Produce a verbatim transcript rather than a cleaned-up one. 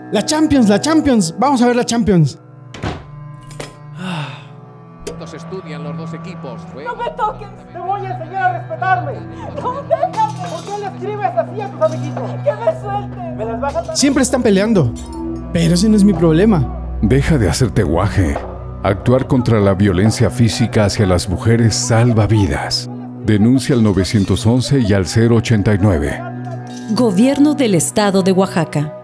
La Champions, la Champions. Vamos a ver la Champions. Juntos estudian los dos equipos. ¡No me toques! ¡Te voy a enseñar a respetarme! ¡No, déjame! ¿Por qué le escribes así a tus amiguitos? ¡Que me suelten! ¿Me las vas a dar? Siempre están peleando. Pero ese no es mi problema. Deja de hacerte guaje. Actuar contra la violencia física hacia las mujeres salva vidas. Denuncia al nueve once y al cero ochenta y nueve. Gobierno del Estado de Oaxaca.